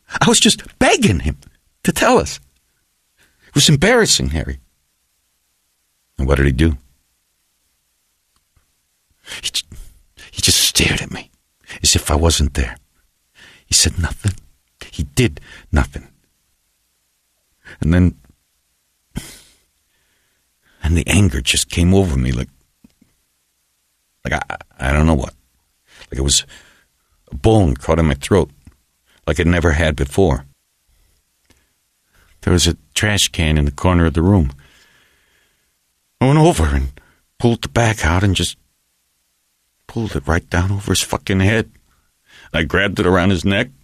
I was just begging him to tell us. It was embarrassing, Harry. And what did he do? He just stared at me as if I wasn't there. He said nothing. He did nothing. And then the anger just came over me like I don't know what. Like it was a bone caught in my throat, like it never had before. There was a trash can in the corner of the room. I went over and pulled the back out and just pulled it right down over his fucking head. I grabbed it around his neck